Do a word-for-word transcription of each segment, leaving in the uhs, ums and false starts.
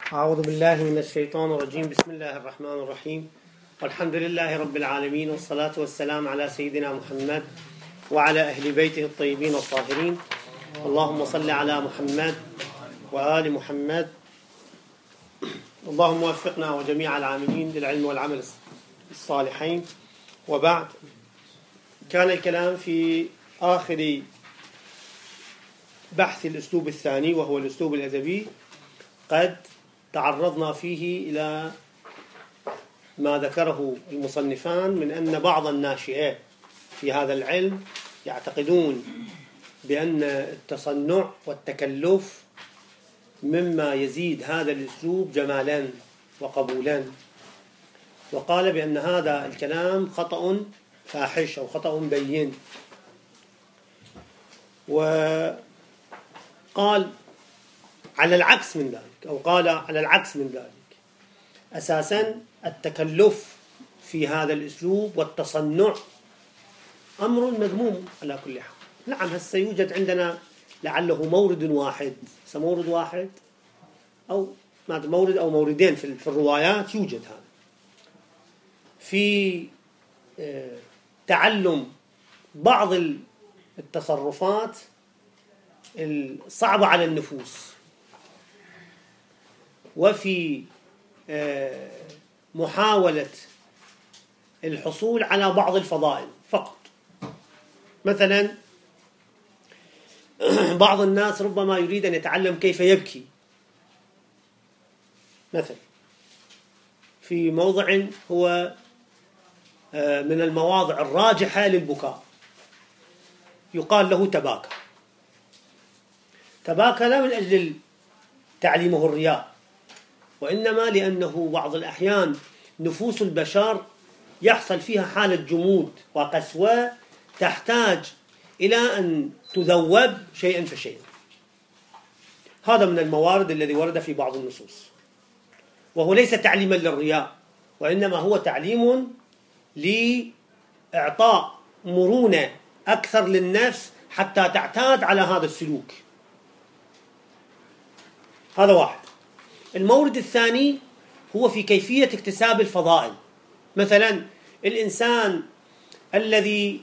أعوذ بالله من الشيطان الرجيم. بسم الله الرحمن الرحيم، والحمد لله رب العالمين، والصلاة والسلام على سيدنا محمد وعلى أهل بيته الطيبين الطاهرين. اللهم صل على محمد وآل محمد. اللهم وفقنا وجميع العاملين للعلم والعمل الصالحين. وبعد، كان الكلام في آخر بحث الأسلوب الثاني وهو الأسلوب الأدبي. قد تعرضنا فيه إلى ما ذكره المصنفان من أن بعض الناشئين في هذا العلم يعتقدون بأن التصنع والتكلف مما يزيد هذا الأسلوب جمالا وقبولا، وقال بأن هذا الكلام خطأ فاحش أو خطأ بين. وقال على العكس من ذلك، أو قال على العكس من ذلك، أساسا التكلف في هذا الأسلوب والتصنع أمر مذموم على كل حال. نعم، هسه يوجد عندنا لعله مورد واحد، مورد واحد أو مورد أو موردين في الروايات يوجد هذا في تعلم بعض التصرفات الصعبة على النفوس، وفي محاولة الحصول على بعض الفضائل فقط. مثلا بعض الناس ربما يريد أن يتعلم كيف يبكي، مثلا في موضع هو من المواضع الراجحة للبكاء، يقال له تباكى. تباكى لا من أجل تعليمه الرياء، وإنما لأنه بعض الأحيان نفوس البشر يحصل فيها حالة جمود وقسوة تحتاج إلى أن تذوب شيئا فشيئا. هذا من الموارد الذي ورد في بعض النصوص، وهو ليس تعليما للرياء، وإنما هو تعليم لإعطاء مرونة أكثر للنفس حتى تعتاد على هذا السلوك. هذا واحد. المورد الثاني هو في كيفية اكتساب الفضائل. مثلا الإنسان الذي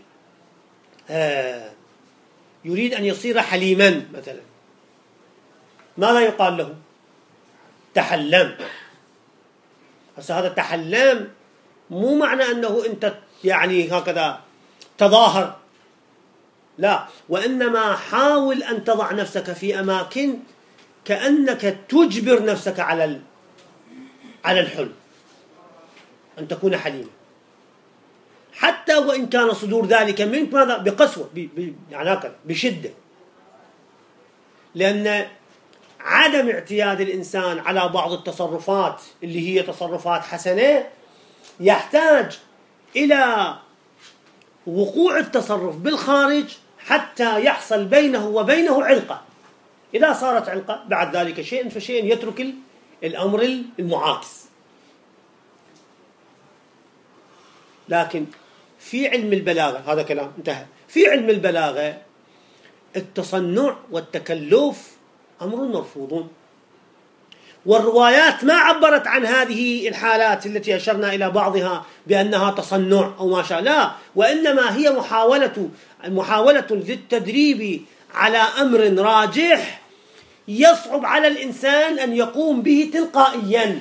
يريد أن يصير حليما مثلا، ماذا يقال له؟ تحلم. بس هذا التحلم مو معنى أنه أنت يعني هكذا تظاهر، لا، وإنما حاول أن تضع نفسك في أماكن كأنك تجبر نفسك على على الحلم، أن تكون حليما، حتى وإن كان صدور ذلك منك ماذا؟ بقسوة، يعني هكذا بشدة، لأن عدم اعتياد الإنسان على بعض التصرفات اللي هي تصرفات حسنة يحتاج إلى وقوع التصرف بالخارج حتى يحصل بينه وبينه علقة. إذا صارت علقة بعد ذلك شيئا فشيئا يترك الأمر المعاكس. لكن في علم البلاغة، هذا كلام انتهى، في علم البلاغة التصنع والتكلف أمر مرفوض، والروايات ما عبرت عن هذه الحالات التي أشرنا إلى بعضها بأنها تصنع أو ما شاء، لا، وإنما هي محاولة محاولة للتدريب على أمر راجح يصعب على الإنسان أن يقوم به تلقائيا،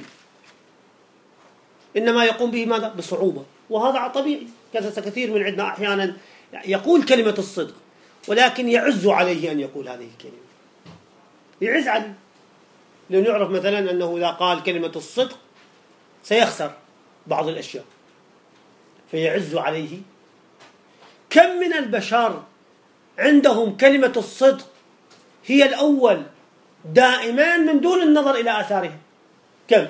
إنما يقوم به ماذا؟ بصعوبة. وهذا طبيعي. كثير من عندنا أحيانا يقول كلمة الصدق ولكن يعز عليه أن يقول هذه الكلمة، يعز عليه، لأنه يعرف مثلا أنه إذا قال كلمة الصدق سيخسر بعض الأشياء فيعز عليه. كم من البشر عندهم كلمة الصدق هي الأول دائما من دون النظر إلى آثارها. كم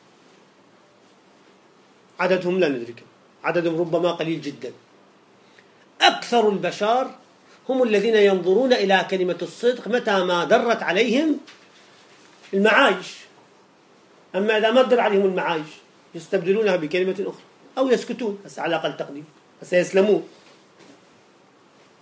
عددهم؟ لا ندرك، عددهم ربما قليل جدا. أكثر البشر هم الذين ينظرون إلى كلمة الصدق متى ما درت عليهم المعايش، أما إذا ما در عليهم المعايش يستبدلونها بكلمة أخرى أو يسكتون، بس على أقل تقدير سيسلمون.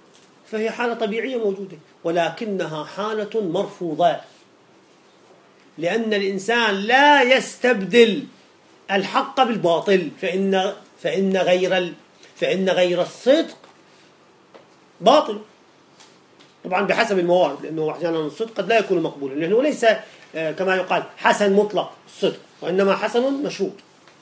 فهي حالة طبيعية موجودة، ولكنها حالة مرفوضة. لأن الإنسان لا يستبدل الحق بالباطل، فإن فإن غير ال فإن غير الصدق باطل، طبعا بحسب الموارد، لأنه أحيانا الصدق قد لا يكون مقبولا، لأنه ليس كما يقال حسن مطلق الصدق، وإنما حسن مشروط.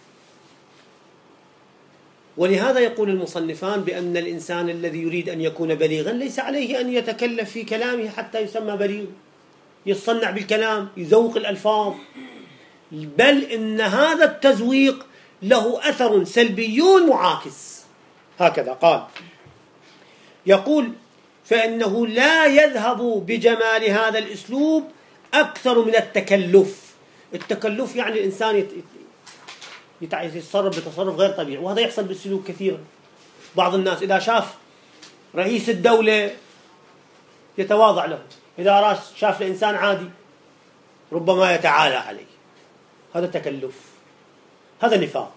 ولهذا يقول المصنفان بأن الإنسان الذي يريد أن يكون بليغا ليس عليه أن يتكلف في كلامه حتى يسمى بليغ، يصنع بالكلام، يذوق الألفاظ، بل إن هذا التزويق له أثر سلبي معاكس. هكذا قال، يقول: فإنه لا يذهب بجمال هذا الأسلوب أكثر من التكلف. التكلف يعني الإنسان يتصرف بتصرف غير طبيعي، وهذا يحصل بالسلوك كثيرا. بعض الناس إذا شاف رئيس الدولة يتواضع له، إذا شاف الإنسان عادي ربما يتعالى عليه. هذا تكلف، هذا نفاق.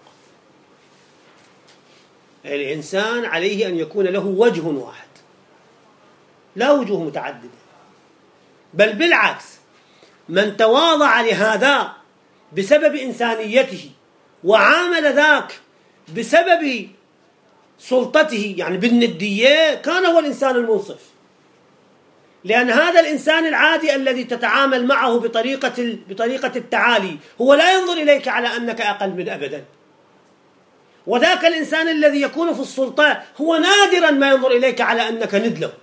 الإنسان عليه أن يكون له وجه واحد، لا وجوه متعددة، بل بالعكس، من تواضع لهذا بسبب إنسانيته وعامل ذاك بسبب سلطته، يعني بالندية، كان هو الإنسان المنصف. لأن هذا الإنسان العادي الذي تتعامل معه بطريقة بطريقة التعالي هو لا ينظر إليك على أنك أقل من أبدا، وذاك الإنسان الذي يكون في السلطة هو نادرا ما ينظر إليك على أنك ند له.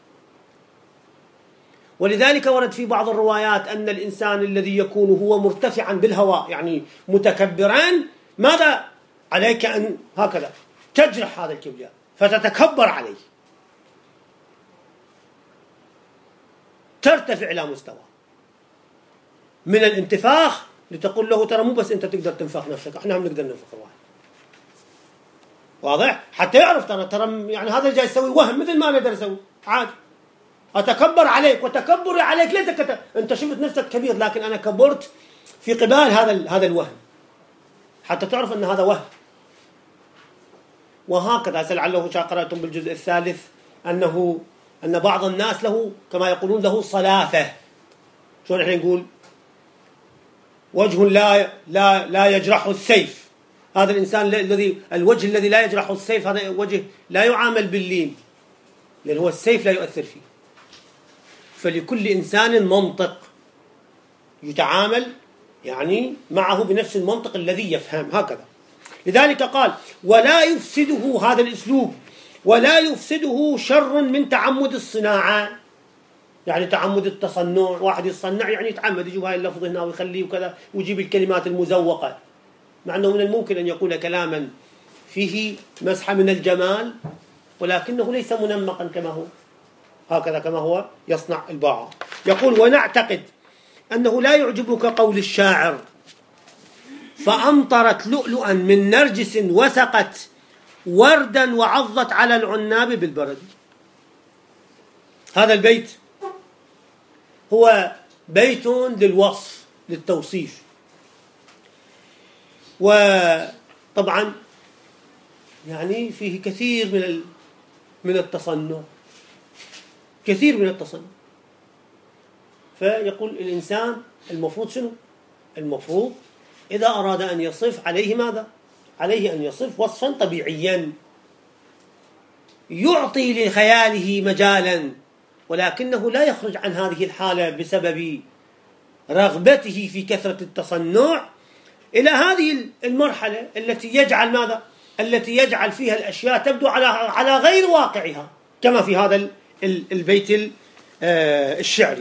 ولذلك ورد في بعض الروايات أن الإنسان الذي يكون هو مرتفعا بالهواء، يعني متكبرا، ماذا عليك أن هكذا تجرح هذا الكبرياء فتتكبر عليه، ترتفع إلى مستوى من الانتفاخ لتقول له ترى مو بس أنت تقدر تنفخ نفسك، احنا هم نقدر ننفخ الواحد. واضح؟ حتى يعرف ترى ترى يعني هذا جاي يسوي وهم مثل ما أنا أقدر أسوي عادي. أتكبر عليك، وتكبري عليك ليس كت... أنت شفت نفسك كبير، لكن أنا كبرت في قبال هذا ال... هذا الوهم حتى تعرف أن هذا وهم. وهكذا لعله قرأتم بالجزء الثالث أنه أن بعض الناس له كما يقولون له صلاثة. شو نحن نقول؟ وجه لا لا لا يجرحه السيف. هذا الإنسان الذي الوجه الذي لا يجرحه السيف هذا وجه لا يعامل باللين، لأن هو السيف لا يؤثر فيه. فلكل إنسان منطق يتعامل يعني معه بنفس المنطق الذي يفهم. هكذا لذلك قال: ولا يفسده هذا الأسلوب، ولا يفسده شر من تعمد الصناعة، يعني تعمد التصنع. واحد يصنع يعني يتعمد يجيب هاي اللفظ هنا ويخليه وكذا ويجيب الكلمات المزوقة، مع أنه من الممكن أن يقول كلاما فيه مسحة من الجمال ولكنه ليس منمقا كما هو، هكذا كما هو يصنع البعض. يقول: ونعتقد أنه لا يعجبك قول الشاعر فأمطرت لؤلؤا من نرجس وسقت وردا وعضت على العناب بالبرد. هذا البيت هو بيت للوصف للتوصيف، وطبعا يعني فيه كثير من من التصنع، كثير من التصنع. فيقول الإنسان المفروض شنو؟ المفروض إذا أراد أن يصف عليه ماذا؟ عليه أن يصف وصفا طبيعيا يعطي لخياله مجالا، ولكنه لا يخرج عن هذه الحالة بسبب رغبته في كثرة التصنع إلى هذه المرحلة التي يجعل ماذا؟ التي يجعل فيها الأشياء تبدو على على غير واقعها، كما في هذا البيت الشعري.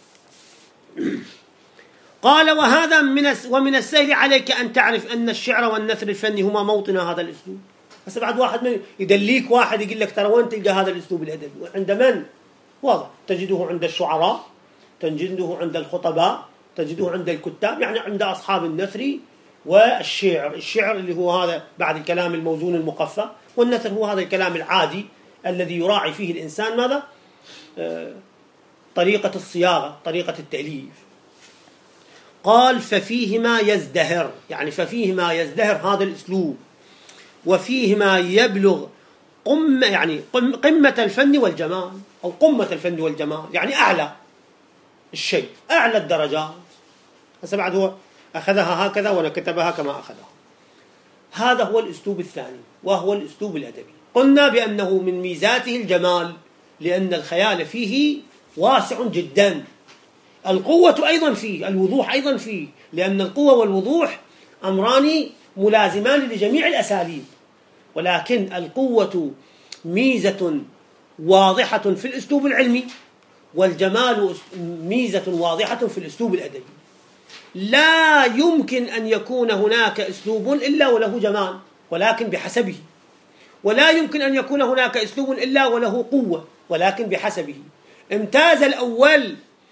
قال: وهذا من ومن السهل عليك أن تعرف أن الشعر والنثر الفني هما موطن هذا الأسلوب. بس بعد واحد من يدليك واحد يقول لك ترى وين تلقى هذا الأسلوب الأدبي؟ عند من؟ واضح، تجده عند الشعراء، تجده عند الخطباء، تجده عند الكتاب، يعني عند أصحاب النثر والشعر. الشعر اللي هو هذا بعد الكلام الموزون المقفى، والنثر هو هذا الكلام العادي الذي يراعي فيه الإنسان ماذا؟ آه طريقة الصياغة، طريقة التأليف. قال: ففيهما يزدهر، يعني ففيهما يزدهر هذا الأسلوب، وفيهما يبلغ قمة، يعني قمة الفن والجمال، أو قمة الفن والجمال، يعني أعلى الشيء، أعلى الدرجات. هسه بعد هو أخذها هكذا ونكتبها كما أخذها. هذا هو الأسلوب الثاني وهو الأسلوب الأدبي. قلنا بأنه من ميزاته الجمال، لأن الخيال فيه واسع جدا. القوة أيضا فيه، الوضوح أيضا فيه، لأن القوة والوضوح أمران ملازمان لجميع الأساليب، ولكن القوة ميزة واضحة في الأسلوب العلمي، والجمال ميزة واضحة في الأسلوب الأدبي. لا يمكن أن يكون هناك أسلوب إلا وله جمال، ولكن بحسبه، ولا يمكن أن يكون هناك أسلوب إلا وله قوة، ولكن بحسبه. امتاز الأول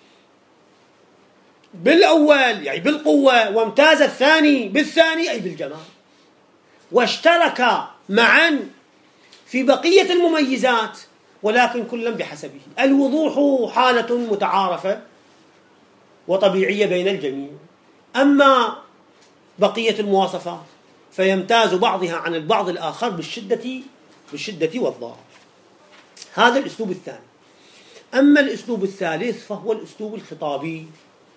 بالأول يعني بالقوة، وامتاز الثاني بالثاني أي بالجمال، واشتركا معا في بقية المميزات، ولكن كلا بحسبه. الوضوح حالة متعارفة وطبيعية بين الجميع، أما بقية المواصفات فيمتاز بعضها عن البعض الآخر بالشدة بالشدة والضعف. هذا الأسلوب الثاني. أما الأسلوب الثالث فهو الأسلوب الخطابي.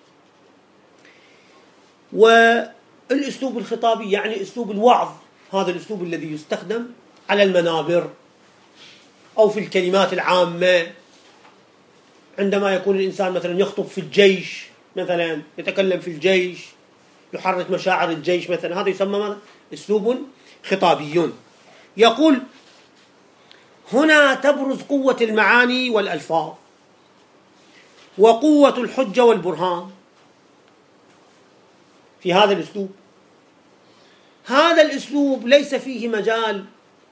والأسلوب الخطابي يعني أسلوب الوعظ، هذا الأسلوب الذي يستخدم على المنابر أو في الكلمات العامة، عندما يكون الإنسان مثلا يخطب في الجيش، مثلا يتكلم في الجيش، يحرك مشاعر الجيش مثلا، هذا يسمى أسلوب خطابي. يقول: هنا تبرز قوة المعاني والألفاظ وقوة الحجة والبرهان في هذا الأسلوب. هذا الأسلوب ليس فيه مجال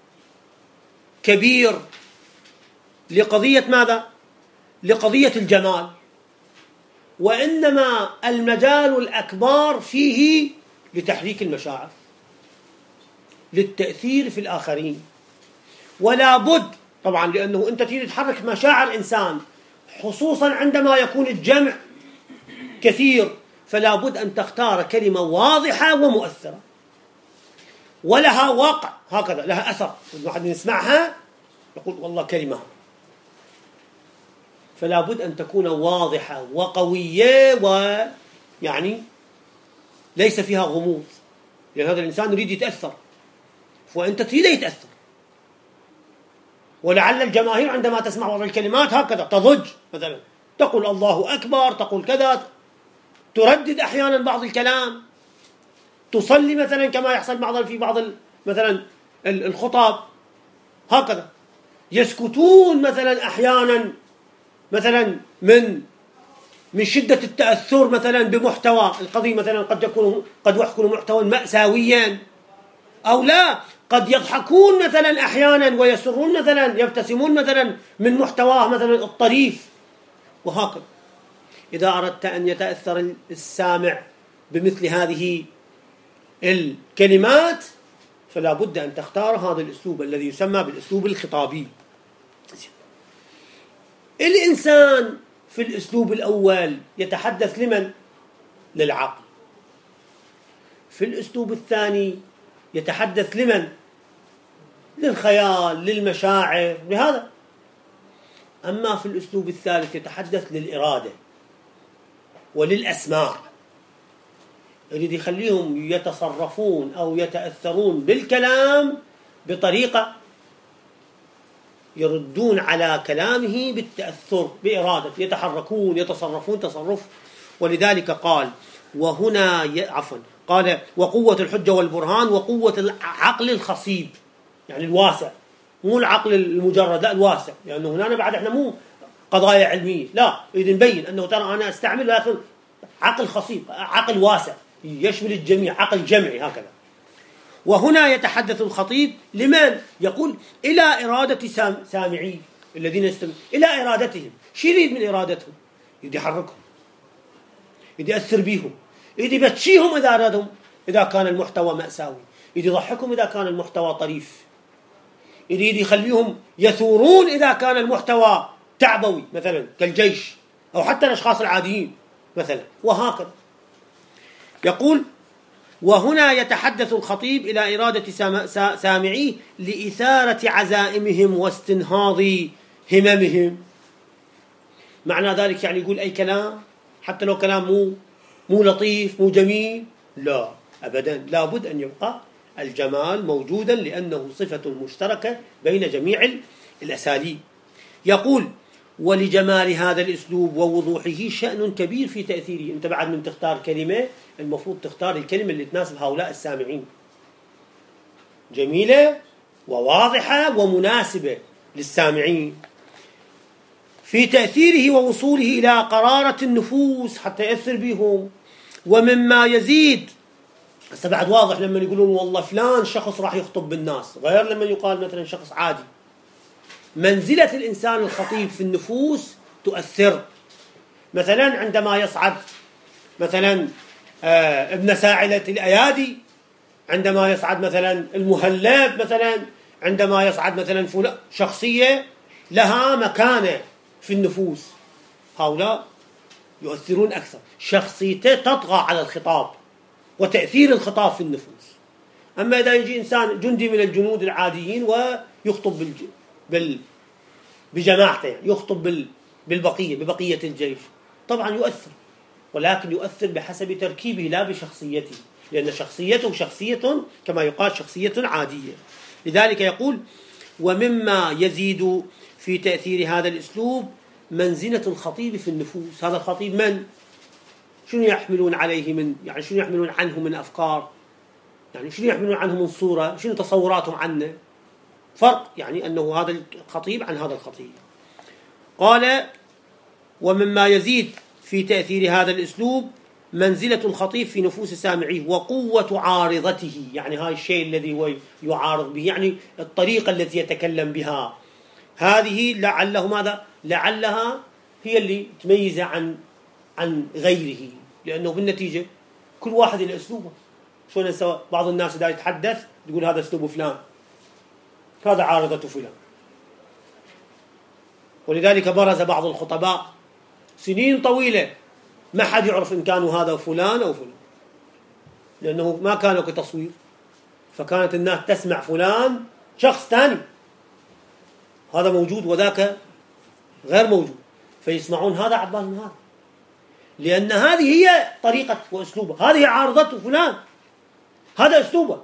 كبير لقضية ماذا؟ لقضية الجمال، وإنما المجال الأكبر فيه لتحريك المشاعر، للتأثير في الآخرين. ولا بد طبعا، لأنه أنت تريد تحرك مشاعر إنسان، خصوصا عندما يكون الجمع كثير، فلا بد أن تختار كلمة واضحة ومؤثرة ولها واقع، هكذا لها أثر، الواحد يسمعها يقول والله كلمة. فلا بد أن تكون واضحة وقوية، ويعني ليس فيها غموض، لأن هذا الإنسان يريد يتأثر، وأنت تريد يتأثر. ولعل الجماهير عندما تسمع بعض الكلمات هكذا تضج، مثلا تقول الله أكبر، تقول كذا، تردد أحيانا بعض الكلام، تصلي مثلا كما يحصل بعض في بعض مثلا الخطاب هكذا، يسكتون مثلا أحيانا مثلا من من شدة التأثر مثلا بمحتوى القضية، مثلا قد يكون قد يكون محتوى مأساويا، أو لا قد يضحكون مثلا أحيانا ويسرون مثلا، يبتسمون مثلا من محتواه مثلا الطريف، وهكذا. إذا أردت أن يتأثر السامع بمثل هذه الكلمات فلا بد أن تختار هذا الأسلوب الذي يسمى بالأسلوب الخطابي. الإنسان في الأسلوب الأول يتحدث لمن؟ للعقل. في الأسلوب الثاني يتحدث لمن؟ للخيال، للمشاعر، لهذا. أما في الأسلوب الثالث يتحدث للإرادة وللأسماع، يريد يخليهم يتصرفون أو يتأثرون بالكلام بطريقة يردون على كلامه بالتأثر بإرادة، يتحركون يتصرفون تصرف. ولذلك قال وهنا عفوا قال وقوة الحجة والبرهان وقوة العقل الخصيب، يعني الواسع، مو العقل المجرد، لا الواسع، لأنه هنا بعد احنا مو قضايا علمية، لا يريد نبين أنه ترى أنا أستعمل، لكن عقل خصيب، عقل واسع يشمل الجميع، عقل جمعي هكذا. وهنا يتحدث الخطيب لمن؟ يقول إلى إرادة سامعي الذين يستمعون، إلى إرادتهم. شو يريد من إرادتهم؟ يريد يحركهم، يريد يأثر بيهم، يريد يبتشيهم إذا أرادهم إذا كان المحتوى مأساوي، يريد يضحكهم إذا كان المحتوى طريف، يريد يخليهم يثورون إذا كان المحتوى تعبوي مثلا كالجيش، أو حتى الأشخاص العاديين مثلا، وهكذا. يقول وهنا يتحدث الخطيب إلى إرادة سامعيه لإثارة عزائمهم واستنهاض هممهم. معنى ذلك يعني يقول أي كلام، حتى لو كلام مو مو لطيف مو جميل، لا أبدا، لابد أن يبقى الجمال موجودا لأنه صفة مشتركة بين جميع الأساليب. يقول: ولجمال هذا الأسلوب ووضوحه شأن كبير في تأثيره. أنت بعد من تختار كلمة المفروض تختار الكلمة اللي تناسب هؤلاء السامعين، جميلة وواضحة ومناسبة للسامعين، في تأثيره ووصوله إلى قرارة النفوس حتى يأثر بهم. ومما يزيد، هسه بعد واضح لما يقولون والله فلان شخص راح يخطب بالناس، غير لما يقال مثلا شخص عادي. منزلة الإنسان الخطيب في النفوس تؤثر. مثلا عندما يصعد مثلا آه ابن ساعلة الأيادي، عندما يصعد مثلا المهلب، مثلا عندما يصعد مثلا فلان، شخصية لها مكانة في النفوس، هؤلاء يؤثرون أكثر، شخصيته تطغى على الخطاب وتأثير الخطاب في النفوس. أما إذا يجي إنسان جندي من الجنود العاديين ويخطب بالج... بال... بجماعته، يعني يخطب بال... بالبقية ببقية الجيش، طبعا يؤثر، ولكن يؤثر بحسب تركيبه لا بشخصيته، لأن شخصيته شخصية كما يقال شخصية عادية. لذلك يقول: ومما يزيد في تأثير هذا الأسلوب منزلة الخطيب في النفوس. هذا الخطيب من؟ شنو يحملون عليه من، يعني شنو يحملون عنه من أفكار، يعني شنو يحملون عنه من صورة، شنو تصوراتهم عنه، فرق يعني أنه هذا الخطيب عن هذا الخطيب. قال: ومما يزيد في تأثير هذا الأسلوب منزلة الخطيب في نفوس سامعيه وقوة عارضته، يعني هاي الشيء الذي هو يعارض به، يعني الطريقة التي يتكلم بها، هذه لعله ماذا؟ لعلها هي اللي تميزه عن عن غيره، لأنه بالنتيجة كل واحد له أسلوبه. شلون سواء بعض الناس إذا يتحدث تقول هذا أسلوب فلان، هذا عارضة فلان. ولذلك برز بعض الخطباء سنين طويلة ما حد يعرف إن كانوا هذا فلان أو فلان، لأنه ما كانوا كتصوير، فكانت الناس تسمع فلان شخص ثاني، هذا موجود وذاك غير موجود، فيسمعون هذا عبال من هذا، لأن هذه هي طريقة وأسلوبه، هذه عارضته فلان، هذا أسلوبه.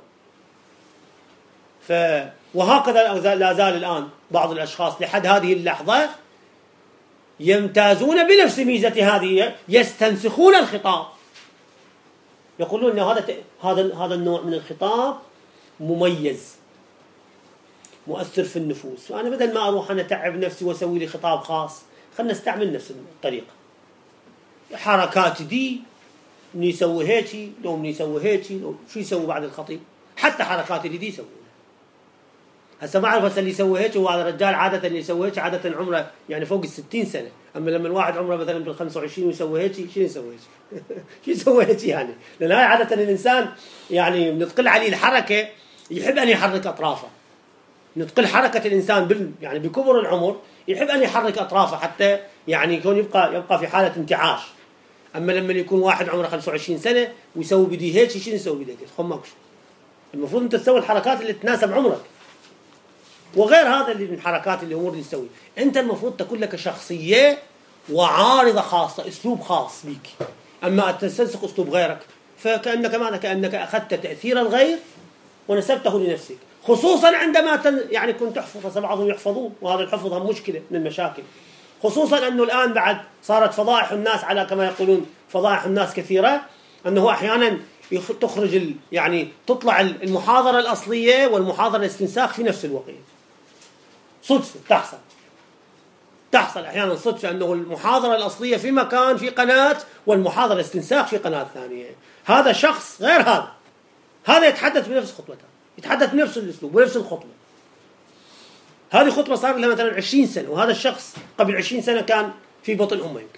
ف وهكذا لا زال الآن بعض الأشخاص لحد هذه اللحظة يمتازون بنفس ميزة هذه، يستنسخون الخطاب، يقولون أن هذا هذا هذا النوع من الخطاب مميز مؤثر في النفوس، وأنا بدل ما أروح أنا أتعب نفسي وأسوي لي خطاب خاص، خلنا نستعمل نفس الطريقة. حركات دي من يسوي هيك، لو من يسوي هيك، لو شو يسوي بعد الخطيب، حتى حركات اللي دي يسوي. هسه ما أعرف هسه اللي يسوي هيك هو هذا الرجال، عادة اللي يسوي هيك عادة عمره يعني فوق الستين سنة، أما لما الواحد عمره مثلا بالخمسة وعشرين ويسوي هيك، شو يسوي هيك؟ شو يسوي هيك يعني؟ لأن هاي عادة الإنسان يعني بنتقل عليه الحركة يحب أن يحرك أطرافه، نتقل حركة الإنسان بال يعني بكبر العمر يحب أن يحرك أطرافه حتى يعني يكون يبقى يبقى في حالة انتعاش. أما لما يكون واحد عمره خمسة وعشرين سنة ويسوي بدي هيك، شو يسوي بدي هيك؟ خمكش. المفروض أنت تسوي الحركات اللي تناسب عمرك، وغير هذا اللي من حركات الأمور اللي تسوي. أنت المفروض تكون لك شخصية وعارضة خاصة، أسلوب خاص بك. أما تستنسخ أسلوب غيرك فكأنك ماذا؟ كأنك أخذت تأثير الغير ونسبته لنفسك، خصوصا عندما تن يعني كنت تحفظ. بعضهم يحفظون، وهذا الحفظ هم مشكلة من المشاكل، خصوصا أنه الآن بعد صارت فضائح الناس على كما يقولون فضائح الناس كثيرة، أنه أحيانا تخرج يعني تطلع المحاضرة الأصلية والمحاضرة الاستنساخ في نفس الوقت، صدفة تحصل تحصل أحيانا صدفة أنه المحاضرة الأصلية في مكان في قناة والمحاضرة الاستنساخ في قناة ثانية. هذا شخص غير هذا، هذا يتحدث بنفس خطبته، يتحدث بنفس الأسلوب ونفس الخطبة. هذه خطبة صار لها مثلا عشرين سنة، وهذا الشخص قبل عشرين سنة كان في بطن أمه يمكن.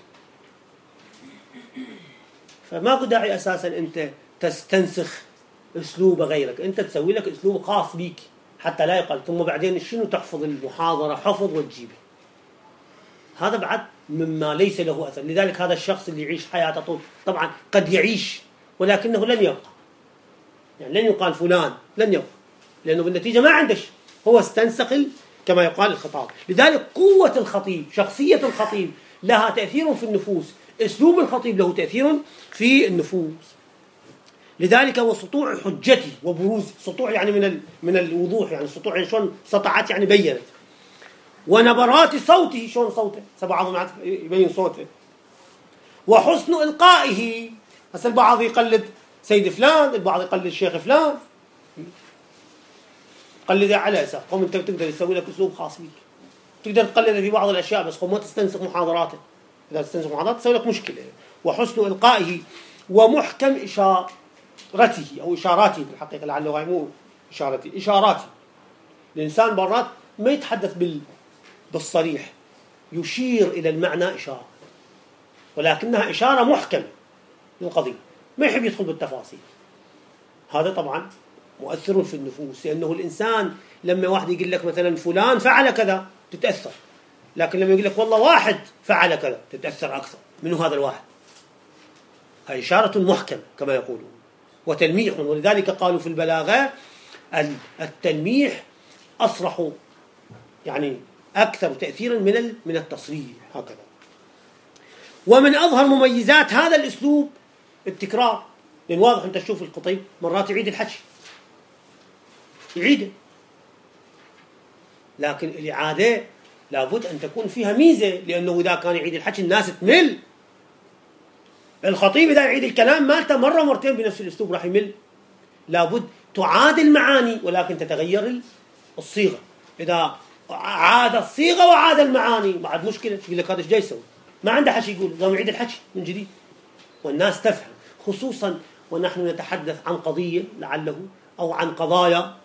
فما داعي أساسا أنت تستنسخ أسلوب غيرك، أنت تسوي لك أسلوب خاص بيك حتى لا يقل، ثم بعدين شنو تحفظ المحاضرة حفظ وتجيبه. هذا بعد مما ليس له أثر. لذلك هذا الشخص اللي يعيش حياته طول، طبعا قد يعيش ولكنه لن يبقى، يعني لن يقال فلان، لن يبقى، لأنه بالنتيجة ما عندش، هو استنسخ كما يقال الخطاب. لذلك قوة الخطيب، شخصية الخطيب لها تأثير في النفوس، أسلوب الخطيب له تأثير في النفوس. لذلك وسطوع حجته وبروز، سطوع يعني من من الوضوح، يعني سطوع يعني شلون سطعت يعني بينت، ونبرات صوته، شلون صوته سبعة يبين صوته، وحسن إلقائه. هسه البعض يقلد سيد فلان، البعض يقلد الشيخ فلان، قلده على أساس قوم أنت تقدر تسوي لك أسلوب خاص بك، تقدر تقلده في بعض الأشياء بس قوم ما تستنسخ محاضراته، إذا تستنسخ محاضراته تسوي لك مشكلة. وحسن إلقائه ومحكم إشارته أو إشاراته، في الحقيقة لعله هاي مو إشارتي، إشاراته. الإنسان برات ما يتحدث بال بالصريح، يشير إلى المعنى إشارة، ولكنها إشارة محكمة للقضية، ما يحب يدخل بالتفاصيل. هذا طبعا مؤثر في النفوس، لأنه الإنسان لما واحد يقول لك مثلا فلان فعل كذا تتأثر، لكن لما يقول لك والله واحد فعل كذا تتأثر أكثر. منو هذا الواحد؟ هي إشارة محكمة كما يقولون، وتلميح. ولذلك قالوا في البلاغة التلميح أصرح، يعني أكثر تأثيرا من من التصريح هكذا. ومن أظهر مميزات هذا الأسلوب التكرار، لأن واضح أنت تشوف الخطيب مرات يعيد الحكي، يعيده، لكن الإعادة لابد أن تكون فيها ميزة، لأنه إذا كان يعيد الحكي الناس تمل. الخطيب إذا يعيد الكلام مالته مرة مرتين بنفس الأسلوب راح يمل. لابد تعاد المعاني ولكن تتغير الصيغة. إذا عاد الصيغة وعاد المعاني بعد مشكلة، يقول لك هذا ايش جاي يسوي؟ ما عنده حكي يقول، لازم يعيد الحكي من جديد والناس تفهم، خصوصا ونحن نتحدث عن قضية لعله أو عن قضايا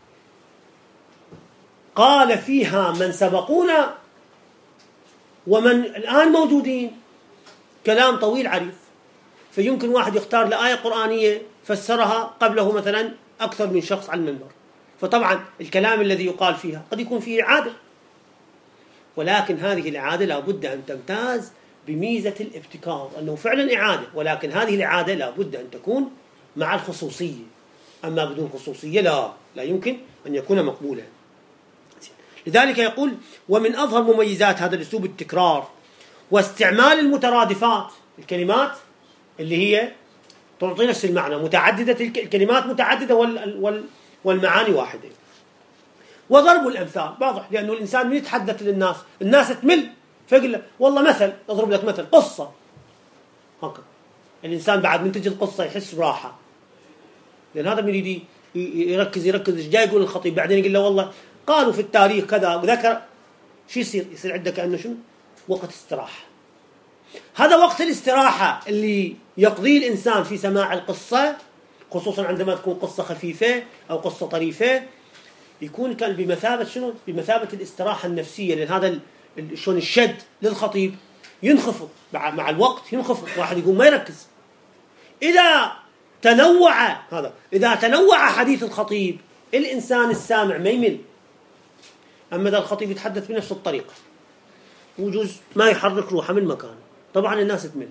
قال فيها من سبقونا ومن الآن موجودين كلام طويل عريض، فيمكن واحد يختار لآية قرآنية فسرها قبله مثلا أكثر من شخص على المنبر، فطبعا الكلام الذي يقال فيها قد يكون فيه إعادة، ولكن هذه الإعادة لابد أن تمتاز بميزة الابتكار، أنه فعلا إعادة، ولكن هذه الإعادة لابد أن تكون مع الخصوصية، أما بدون خصوصية لا لا يمكن أن يكون مقبولا. لذلك يقول ومن أظهر مميزات هذا الأسلوب التكرار واستعمال المترادفات، الكلمات اللي هي تعطي نفس المعنى، متعددة الكلمات متعددة والمعاني واحدة. وضرب الأمثال واضح، لأنه الإنسان من يتحدث للناس الناس تمل، فيقول لك والله مثل، أضرب لك مثل قصة هكذا، الإنسان بعد من تجي القصة يحس براحة، لأن هذا من يريد يركز يركز إيش جاي يقول الخطيب، بعدين يقول له والله قالوا في التاريخ كذا وذكر، شو يصير؟ يصير عندك كأنه شنو؟ وقت استراحة. هذا وقت الاستراحة اللي يقضيه الإنسان في سماع القصة، خصوصا عندما تكون قصة خفيفة أو قصة طريفة، يكون كان بمثابة شنو؟ بمثابة الاستراحة النفسية، لأن هذا شلون الشد للخطيب ينخفض مع الوقت، ينخفض، واحد يقول ما يركز. إذا تنوع هذا إذا تنوع حديث الخطيب الإنسان السامع ما يمل. أما إذا الخطيب يتحدث بنفس الطريقة وجوز ما يحرك روحه من مكانه، طبعا الناس تمل،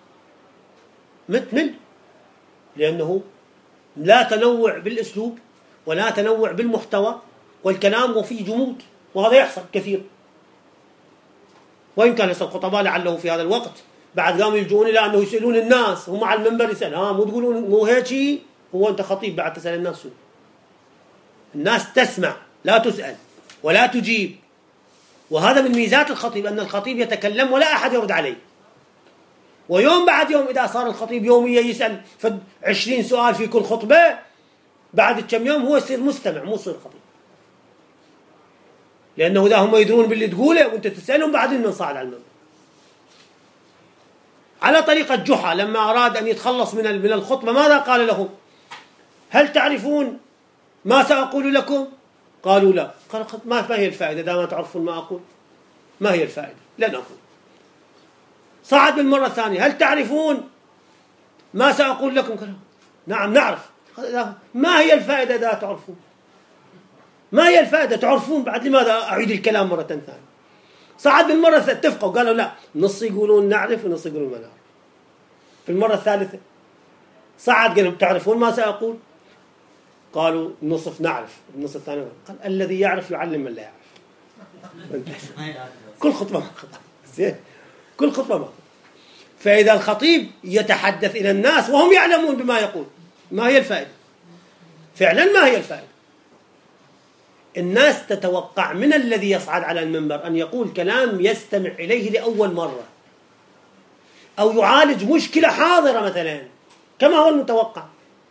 متمل، لأنه لا تنوع بالأسلوب ولا تنوع بالمحتوى، والكلام وفيه جمود، وهذا يحصل كثير. وإن كان هسه الخطباء لعله في هذا الوقت بعد قاموا يلجؤون إلى أنه يسألون الناس، هم على المنبر يسأل، ها مو تقولون مو هيك، هو أنت خطيب بعد تسأل الناس شو؟ الناس تسمع لا تسأل ولا تجيب. وهذا من ميزات الخطيب، أن الخطيب يتكلم ولا أحد يرد عليه، ويوم بعد يوم إذا صار الخطيب يوميا يسأل فد عشرين سؤال في كل خطبة، بعد كم يوم هو يصير مستمع مو يصير خطيب، لأنه إذا هم يدرون باللي تقوله وأنت تسألهم بعدين من صعد على المنبر. على طريقة جحا لما أراد أن يتخلص من من الخطبة ماذا قال لهم؟ هل تعرفون ما سأقول لكم؟ قالوا لا. قال ما هي الفائدة إذا ما تعرفون ما أقول؟ ما هي الفائدة؟ لن أقول. صعد بالمرة الثانية هل تعرفون ما سأقول لكم؟ قالوا نعم نعرف. ما هي الفائدة إذا تعرفون؟ ما هي الفائدة تعرفون بعد لماذا أعيد الكلام مرة ثانية؟ صعد بالمرة الثالثة اتفقوا قالوا لا، نص يقولون نعرف ونص يقولون ما نعرف. في المرة الثالثة صعد قالوا تعرفون ما سأقول؟ قالوا نصف نعرف. النصف الثاني قال الذي يعرف يعلم من لا يعرف. كل خطبة ما خطأ، زين كل خطبة ما خطأ. فإذا الخطيب يتحدث إلى الناس وهم يعلمون بما يقول، ما هي الفائدة؟ فعلا ما هي الفائدة؟ الناس تتوقع من الذي يصعد على المنبر أن يقول كلام يستمع إليه لأول مرة، أو يعالج مشكلة حاضرة مثلا كما هو المتوقع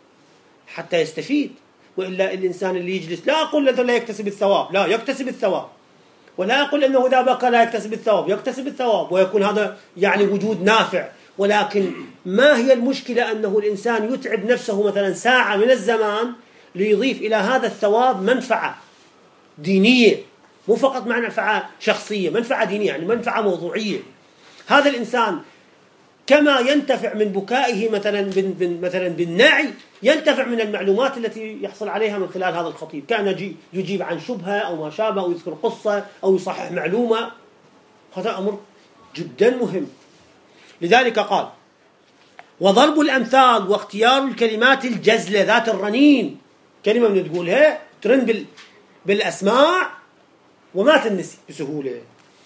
حتى يستفيد. وإلا الإنسان اللي يجلس، لا أقول أنه لا يكتسب الثواب، لا يكتسب الثواب، ولا أقول أنه إذا بكى لا يكتسب الثواب، يكتسب الثواب ويكون هذا يعني وجود نافع. ولكن ما هي المشكلة أنه الإنسان يتعب نفسه مثلا ساعة من الزمان ليضيف إلى هذا الثواب منفعة دينية، مو فقط منفعة شخصية، منفعة دينية، يعني منفعة موضوعية. هذا الإنسان كما ينتفع من بكائه مثلا مثلا بالناعي، ينتفع من المعلومات التي يحصل عليها من خلال هذا الخطيب. كان يجيب عن شبهة أو ما شابه، أو يذكر قصة، أو يصحح معلومة. هذا أمر جدا مهم. لذلك قال: وضرب الأمثال واختيار الكلمات الجزلة ذات الرنين، كلمة من تقولها ترن بالأسماع وما تنسي بسهولة.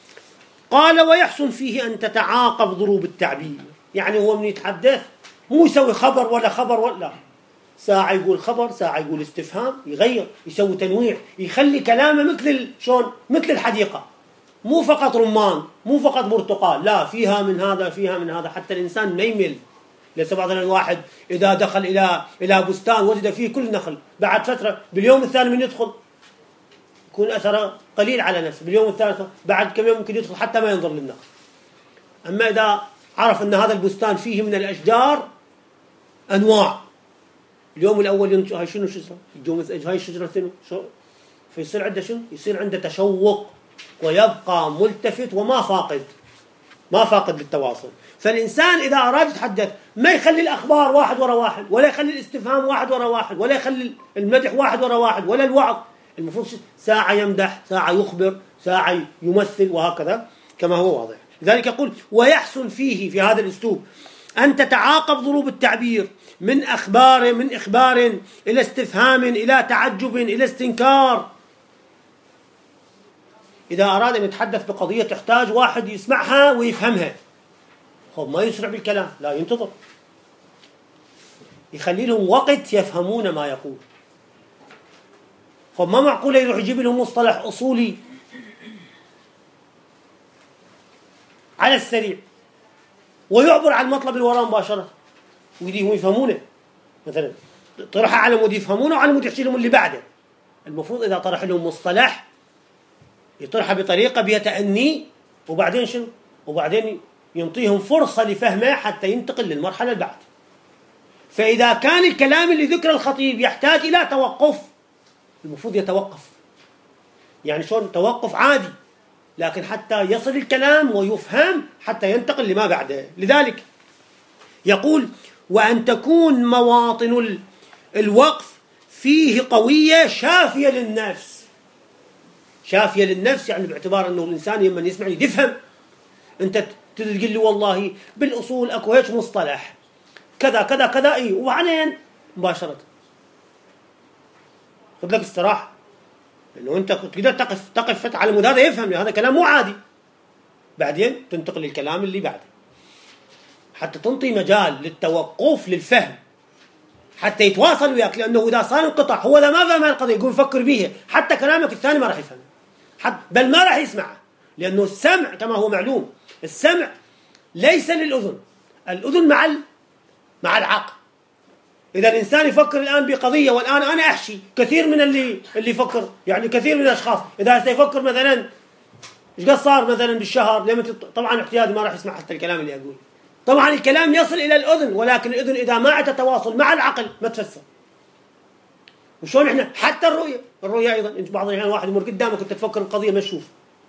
قال: ويحسن فيه أن تتعاقب ضروب التعبير، يعني هو من يتحدث مو يسوي خبر ولا خبر ولا، ساعة يقول خبر، ساعة يقول استفهام، يغير، يسوي تنويع، يخلي كلامه مثل شلون، مثل الحديقة، مو فقط رمان، مو فقط برتقال، لا، فيها من هذا فيها من هذا، حتى الإنسان ما يمل. ليس مثلا الواحد إذا دخل إلى إلى بستان وجد فيه كل نخل، بعد فترة باليوم الثاني من يدخل يكون أثره قليل على نفسه، باليوم الثالث بعد كم يوم ممكن يدخل حتى ما ينظر للنخل. أما إذا عرف أن هذا البستان فيه من الأشجار أنواع، اليوم الأول ينشأ هاي شنو شجرة، اليوم هاي الشجرة ثاني، فيصير عنده شنو؟ يصير عنده تشوق ويبقى ملتفت وما فاقد ما فاقد للتواصل. فالإنسان إذا أراد يتحدث ما يخلي الأخبار واحد وراء واحد، ولا يخلي الاستفهام واحد وراء واحد، ولا يخلي المدح واحد وراء واحد، ولا الوعظ. المفروض ساعة يمدح، ساعة يخبر، ساعة يمثل، وهكذا كما هو واضح. لذلك يقول: ويحسن فيه، في هذا الأسلوب، أن تتعاقب ضروب التعبير من أخبار من إخبار إلى استفهام إلى تعجب إلى استنكار. إذا أراد أن يتحدث بقضية تحتاج واحد يسمعها ويفهمها، خب ما يسرع بالكلام، لا، ينتظر، يخلي لهم وقت يفهمون ما يقول. خب ما معقولة يروح يجيب لهم مصطلح أصولي على السريع ويعبر عن المطلب اللي وراه مباشرة ويديهم يفهمونه. مثلا طرحها على مود يفهمونه وعلى مود يحكي لهم اللي بعده. المفروض إذا طرح لهم مصطلح يطرحها بطريقة بيتأني، وبعدين شنو؟ وبعدين ينطيهم فرصة لفهمه حتى ينتقل للمرحلة اللي بعد. فإذا كان الكلام اللي ذكر الخطيب يحتاج إلى توقف، المفروض يتوقف، يعني شلون؟ توقف عادي، لكن حتى يصل الكلام ويفهم حتى ينتقل لما بعده. لذلك يقول: وأن تكون مواطن الوقف فيه قوية شافية للنفس. شافية للنفس يعني باعتبار أنه الإنسان لما يسمع يفهم. أنت تقول لي والله بالأصول أكو هيك مصطلح كذا كذا كذا، إيه، وبعدين مباشرة خذ لك استراحة، لأنه أنت تقدر تقف تقف على مود هذا يفهم، هذا كلام مو عادي، بعدين تنتقل للكلام اللي بعده حتى تنطي مجال للتوقف للفهم حتى يتواصل وياك. لأنه إذا صار انقطاع، هو إذا ما فهم القضية يقوم يفكر بيها، حتى كلامك الثاني ما راح يفهم، حتى بل ما راح يسمعه. لأنه السمع كما هو معلوم، السمع ليس للأذن، الأذن مع مع العقل. إذا الإنسان يفكر الآن بقضية والآن أنا أحشي، كثير من اللي اللي يفكر، يعني كثير من الأشخاص إذا سيفكر مثلا إيش قد صار مثلا بالشهر، لما طبعا احتياطي ما راح يسمع حتى الكلام اللي أقول. طبعا الكلام يصل إلى الأذن، ولكن الأذن إذا ما عندها تواصل مع العقل ما تفسر. وشون إحنا حتى الرؤية، الرؤية أيضا أنت بعض الأحيان واحد يمر قدامك وأنت تفكر القضية ما تشوف،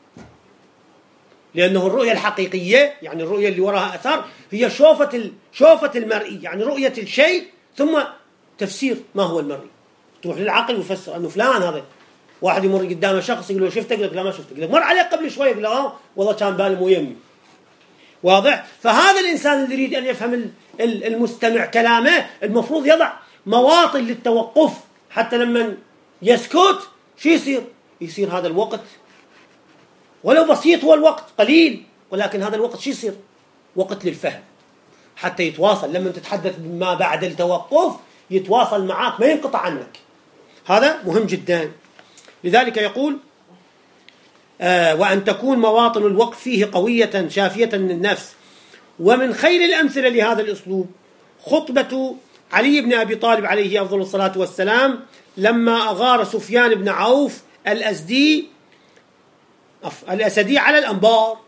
لأنه الرؤية الحقيقية يعني الرؤية اللي وراها أثر هي شوفة شوفة المرئي، يعني رؤية الشيء ثم تفسير ما هو المرئي. تروح للعقل ويفسر أنه فلان هذا. واحد يمر قدامه شخص يقول له شفتك، يقول لك لا ما شفتك، يقول لك مر عليك قبل شوي، يقول له آه والله كان بالي مو يمي. واضح؟ فهذا الإنسان اللي يريد أن يفهم المستمع كلامه المفروض يضع مواطن للتوقف، حتى لما يسكت شو يصير؟ يصير هذا الوقت ولو بسيط، هو الوقت قليل، ولكن هذا الوقت شو يصير؟ وقت للفهم. حتى يتواصل. لما تتحدث بما بعد التوقف يتواصل معك، ما ينقطع عنك. هذا مهم جدا. لذلك يقول آه وأن تكون مواطن الوقف فيه قوية شافية للنفس. ومن خير الأمثلة لهذا الأسلوب خطبة علي بن أبي طالب عليه أفضل الصلاة والسلام لما أغار سفيان بن عوف الأزدي الأسدي على الأنبار.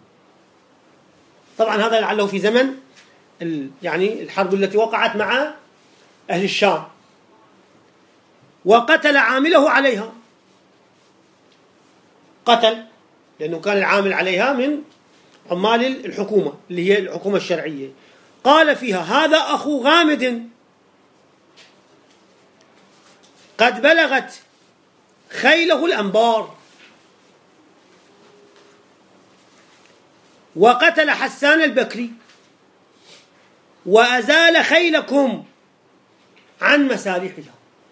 طبعا هذا لعله في زمن يعني الحرب التي وقعت مع أهل الشام، وقتل عامله عليها. قتل لأنه كان العامل عليها من عمال الحكومة اللي هي الحكومة الشرعية. قال فيها: هذا أخو غامد قد بلغت خيله الأنبار، وقتل حسان البكري، وأزال خيلكم عن مسالحها،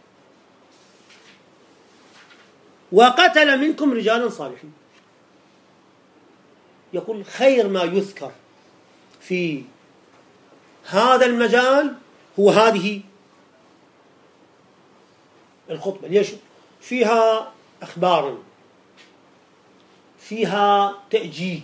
وقتل منكم رجالا صالحين. يقول خير ما يذكر في هذا المجال هو هذه الخطبة. ليش؟ فيها أخبار، فيها تأجيج،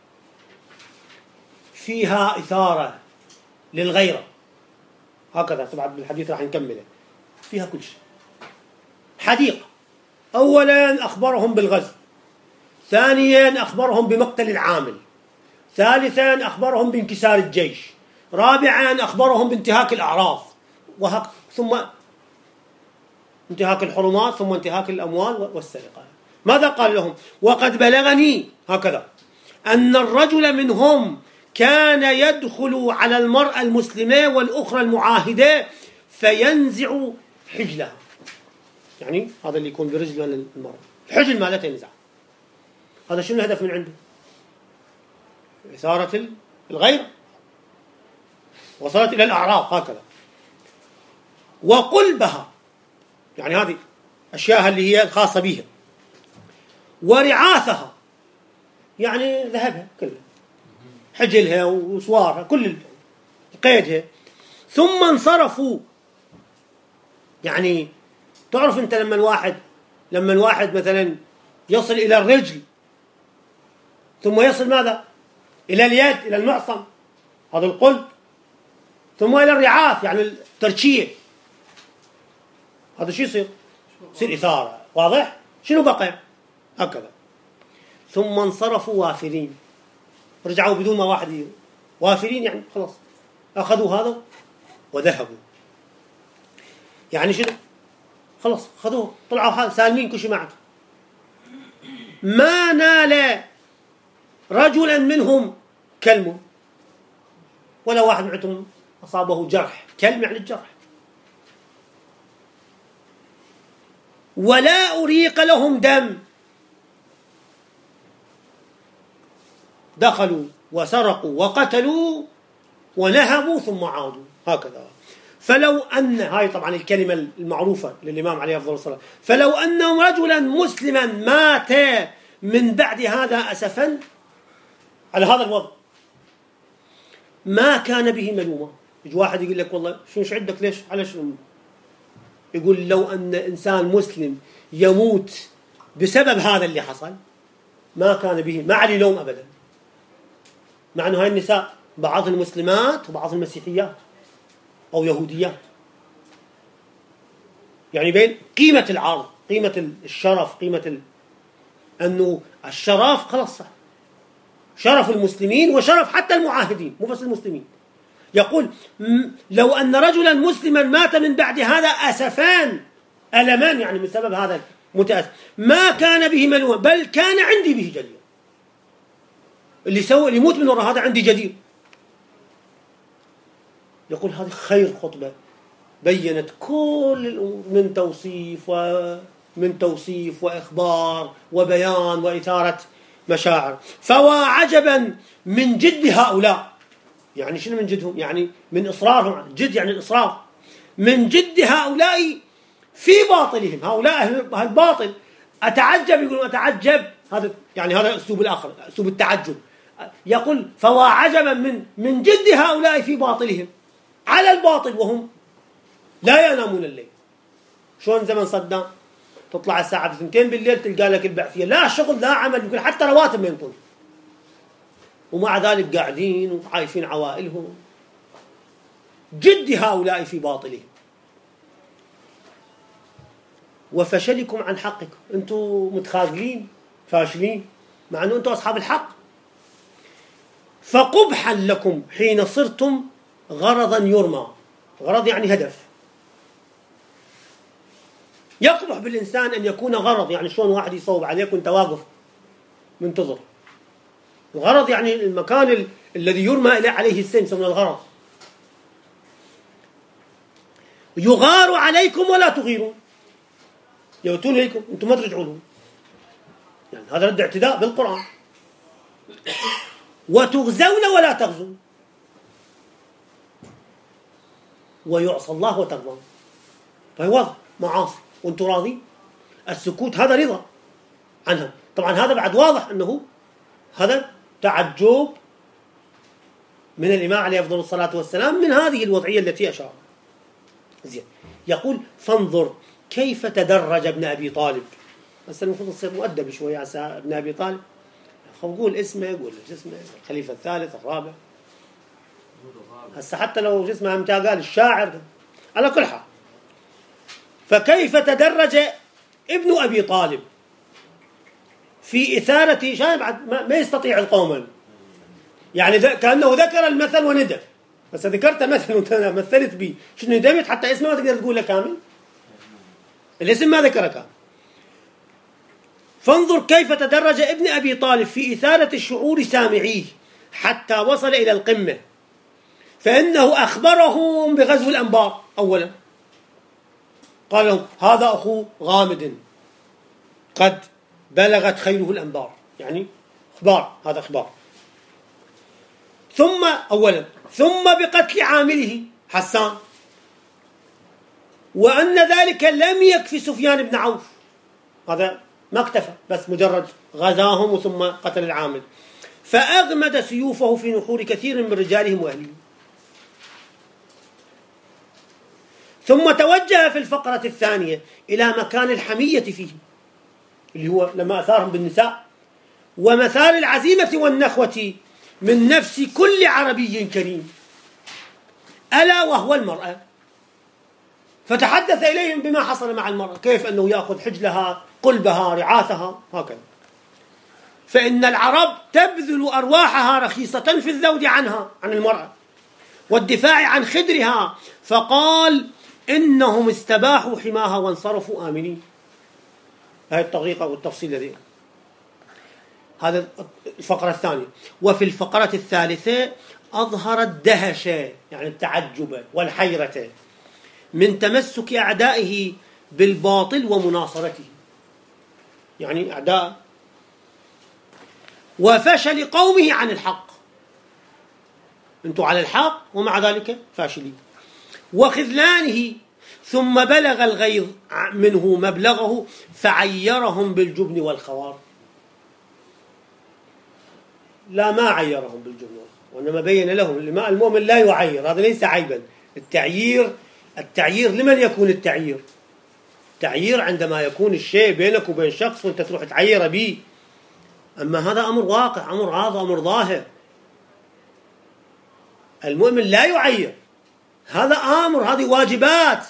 فيها إثارة للغيرة. هكذا بعد بالحديث راح نكمله. فيها كل شيء. حديقة. أولا أخبرهم بالغزو، ثانيا أخبرهم بمقتل العامل، ثالثا أخبرهم بانكسار الجيش، رابعا أخبرهم بانتهاك الأعراض، وهك ثم انتهاك الحرمات، ثم انتهاك الأموال والسرقة. ماذا قال لهم؟ وقد بلغني هكذا أن الرجل منهم كان يدخل على المرأة المسلمة والأخرى المعاهدة فينزع حجلها. يعني هذا اللي يكون برجل المرأة، الحجل مالته ينزع. هذا شنو الهدف من عنده؟ إثارة الغير، وصلت إلى الأعراض هكذا. وقلبها، يعني هذه أشياء اللي هي الخاصة بها. ورعاثها، يعني ذهبها كلها، حجلها وسوارها كل قيدها. ثم انصرفوا. يعني تعرف أنت لما الواحد لما الواحد مثلا يصل إلى الرجل ثم يصل ماذا؟ إلى اليد، إلى المعصم، هذا القلب، ثم إلى الرعاث يعني الترشيح، هذا شو يصير؟ يصير إثارة. واضح؟ شنو بقى؟ هكذا. ثم انصرفوا وافرين، رجعوا بدون ما واحد يجي. وافرين يعني خلاص أخذوا هذا وذهبوا. يعني شنو؟ خلاص خذوه، طلعوا سالمين كل شيء معك. ما نال رجلا منهم كلمه، ولا واحد معتم أصابه جرح. كلم يعني الجرح. ولا أريق لهم دم. دخلوا وسرقوا وقتلوا ونهبوا ثم عادوا. هكذا. فلو أن، هاي طبعا الكلمة المعروفة للإمام عليه أفضل الصلاة، فلو أنهم رجلا مسلما مات من بعد هذا أسفا على هذا الوضع ما كان به ملومة. يجي واحد يقول لك والله شو مش عندك، ليش على شنو؟ يقول لو أن إنسان مسلم يموت بسبب هذا اللي حصل ما كان به، ما عليه لوم أبدا. مع أنه هاي النساء بعض المسلمات وبعض المسيحيات أو يهوديات، يعني بين قيمة العرض، قيمة الشرف، قيمة ال... أنه الشرف خلاص صح. شرف المسلمين وشرف حتى المعاهدين، مو بس المسلمين. يقول لو أن رجلا مسلما مات من بعد هذا أسفان، ألمان يعني من سبب هذا المتأسف، ما كان به ملوما بل كان عندي به جدير. اللي سوى اللي يموت من وراء هذا عندي جدير. يقول هذه خير خطبة بيّنت كل الأمور من توصيف ومن توصيف وإخبار وبيان وإثارة مشاعر. فوا عجبا من جد هؤلاء. يعني شنو من جدهم؟ يعني من إصرارهم. جد يعني الإصرار. من جد هؤلاء في باطلهم. هؤلاء الباطل. أتعجب، يقولون أتعجب، هذا يعني هذا أسلوب الآخر، أسلوب التعجب. يقول فوا عجبا من من جد هؤلاء في باطلهم على الباطل وهم لا ينامون الليل. شلون زمن صدام تطلع الساعة اثنتين بالليل تلقى لك البعثية لا شغل لا عمل، يقول حتى رواتب ما ينطون، ومع ذلك قاعدين وعايشين عوائلهم. جد هؤلاء في باطلهم وفشلكم عن حقكم، أنتم متخاذلين فاشلين مع أنه أنتم أصحاب الحق. فقبحا لكم حين صرتم غرضا يرمى، غرض يعني هدف. يقبح بالإنسان أن يكون غرض، يعني شلون واحد يصوب عليك وانت واقف منتظر. الغرض يعني المكان ال... الذي يرمى إليه عليه السن من الغرض. يغار عليكم ولا تغيرون، يأتون إليكم أنتم ما ترجعوا لهم، يعني هذا رد اعتداء بالقرآن. وتغزون ولا تغزون، ويعصى الله وترضون. فهي واضح معاصي وانتم راضين. السكوت هذا رضا عنها. طبعا هذا بعد واضح أنه هذا تعجب من الإمام عليه أفضل الصلاة والسلام من هذه الوضعية التي أشار. زين. يقول فانظر كيف تدرج ابن أبي طالب. بس المفروض تصير مؤدب شوية على ابن أبي طالب، قول اسمه قول اسمه الخليفة الثالث الرابع، هسه حتى لو جسمه هم قال الشاعر على كل حال. فكيف تدرج ابن أبي طالب في إثارة شيء بعد ما يستطيع القوم، يعني كأنه ذكر المثل وندى، بس ذكرت مثل ومثلت به شنو ندمت حتى اسمه ما تقدر تقوله كامل، الاسم ما ذكره كامل. فانظر كيف تدرج ابن أبي طالب في إثارة الشعور سامعيه حتى وصل إلى القمة. فإنه أخبرهم بغزو الأنبار أولا، قال لهم هذا أخو غامد قد بلغت خيله الأنبار، يعني أخبار، هذا أخبار. ثم أولا ثم بقتل عامله حسان، وأن ذلك لم يكفي سفيان بن عوف، هذا ما اكتفى بس مجرد غزاهم ثم قتل العامل، فأغمد سيوفه في نحور كثير من رجالهم وأهلهم. ثم توجه في الفقرة الثانية إلى مكان الحمية فيه، اللي هو لما أثارهم بالنساء، ومثار العزيمة والنخوة من نفس كل عربي كريم، ألا وهو المرأة. فتحدث إليهم بما حصل مع المرأة، كيف أنه يأخذ حجلها قلبها رعاثها هكذا. فإن العرب تبذل أرواحها رخيصة في الذود عنها عن المرأة والدفاع عن خدرها، فقال إنهم استباحوا حماها وانصرفوا آمنين. هذه التغريقة والتفصيل الذي هذا الفقرة الثانية. وفي الفقرة الثالثة أظهر الدهش، يعني التعجب والحيرة من تمسك أعدائه بالباطل ومناصرته، يعني أعداء، وفشل قومه عن الحق، أنتم على الحق ومع ذلك فاشلين، وخذلانه. ثم بلغ الغيظ منه مبلغه فعيرهم بالجبن والخوار. لا، ما عيرهم بالجبن وإنما بين لهم المؤمن لا يعير، هذا ليس عيبا. التعيير التعيير لمن يكون التعيير؟ التعيير عندما يكون الشيء بينك وبين شخص وانت تروح تعيره به، أما هذا أمر واقع، أمر عاض، أمر ظاهر. المؤمن لا يعير، هذا أمر، هذه واجبات.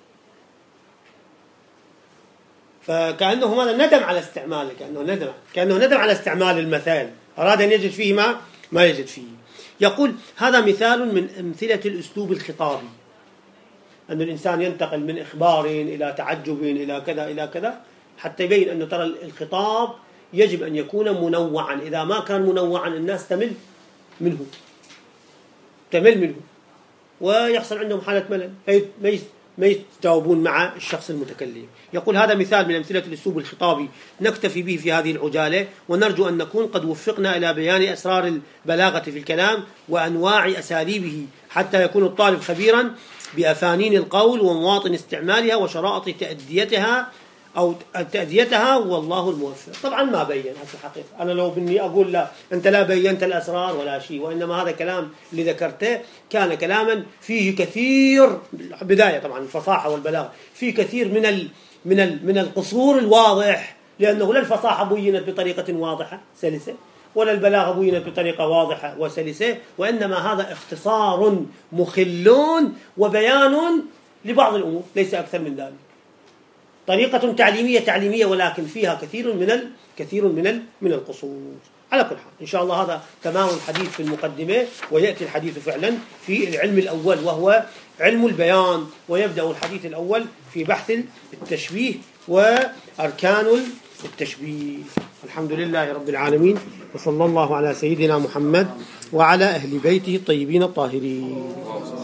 فكأنه هذا ندم على استعماله، كأنه ندم كأنه ندم على استعمال المثال، أراد أن يجد فيه ما ما يجد فيه. يقول هذا مثال من أمثلة الأسلوب الخطابي، أن الإنسان ينتقل من إخبار إلى تعجب إلى كذا إلى كذا، حتى يبين أنه ترى الخطاب يجب أن يكون منوعا. إذا ما كان منوعا الناس تمل منه تمل منه ويحصل عندهم حالة ملل، ما يتجاوبون مع الشخص المتكلم. يقول هذا مثال من أمثلة الأسلوب الخطابي نكتفي به في هذه العجالة، ونرجو أن نكون قد وفقنا إلى بيان أسرار البلاغة في الكلام وأنواع أساليبه، حتى يكون الطالب خبيرا بأفانين القول ومواطن استعمالها وشرائط تأديتها أو تأديتها والله الموفق. طبعا ما بين هذه الحقيقة. أنا لو بني أقول لا أنت لا بينت الأسرار ولا شيء، وإنما هذا كلام اللي ذكرته كان كلاما فيه كثير بداية طبعا الفصاحة والبلاغة، فيه كثير من ال من ال من القصور الواضح، لأنه لا الفصاحة بينت بطريقة واضحة سلسة ولا البلاغة بينت بطريقة واضحة وسلسة، وإنما هذا اختصار مخل وبيان لبعض الأمور ليس أكثر من ذلك. طريقة تعليمية تعليمية ولكن فيها كثير من ال... كثير من ال... من القصور. على كل حال إن شاء الله هذا تمام الحديث في المقدمة، ويأتي الحديث فعلا في العلم الأول وهو علم البيان، ويبدأ الحديث الأول في بحث التشبيه وأركان التشبيه. الحمد لله رب العالمين، وصلى الله على سيدنا محمد وعلى أهل بيته الطيبين الطاهرين.